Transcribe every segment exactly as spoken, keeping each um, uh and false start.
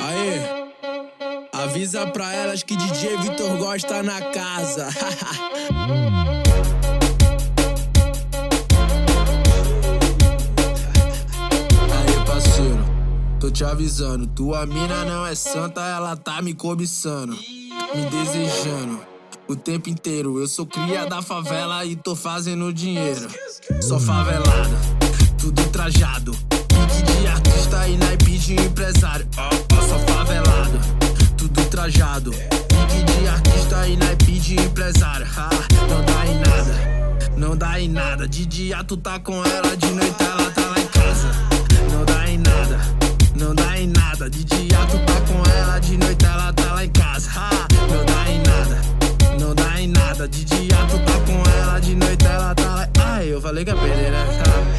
Aê, avisa pra elas que D J Vitor gosta na casa. Aí, parceiro, tô te avisando, tua mina não é santa, ela tá me cobiçando, me desejando o tempo inteiro. Eu sou cria da favela e tô fazendo dinheiro. Sou favelado, tudo trajado, pique de artista e naipe de empresário. Oh, oh, sou favelado, tudo trajado, pique de artista e naipe de empresário. Ah, não dá em nada, não dá em nada. De dia tu tá com ela, de noite ela tá lá em casa. Não dá em nada, não dá em nada. De dia tu tá com ela, de noite ela tá lá em casa. Ah, não dá em nada, não dá em nada. De dia tu tá com ela, de noite ela tá lá. Ai, eu falei que ia perder, né?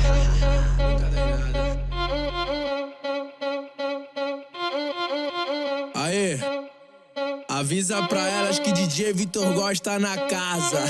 Aê, avisa pra elas que D J Vitor gosta na casa.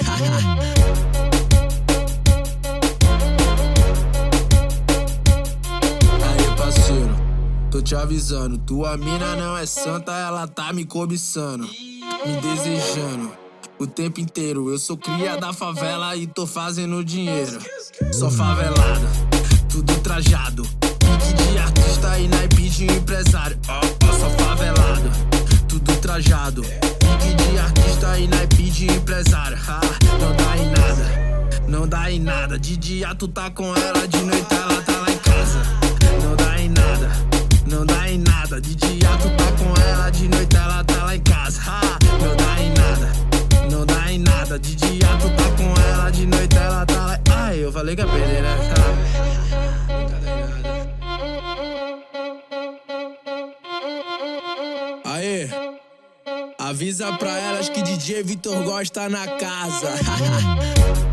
Aí, parceiro, tô te avisando, tua mina não é santa, ela tá me cobiçando, me desejando o tempo inteiro. Eu sou cria da favela e tô fazendo dinheiro. Sou favelado, tudo trajado, pique de artista e naipe de empresário. Oh, oh, sou favelado, tudo trajado, pique de artista e naipe de empresário. Ah, não dá em nada, não dá em nada. De dia tu tá com ela, de noite ela tá lá em casa. Não dá em nada, não dá em nada. De dia tu tá com ela, de noite ela tá lá em casa. Ah, não dá em nada, não dá em nada. De dia tu tá com ela, de noite ela tá lá. Ai, eu falei que ia perder, né? Aê, avisa pra elas que D J Vitor gosta na casa.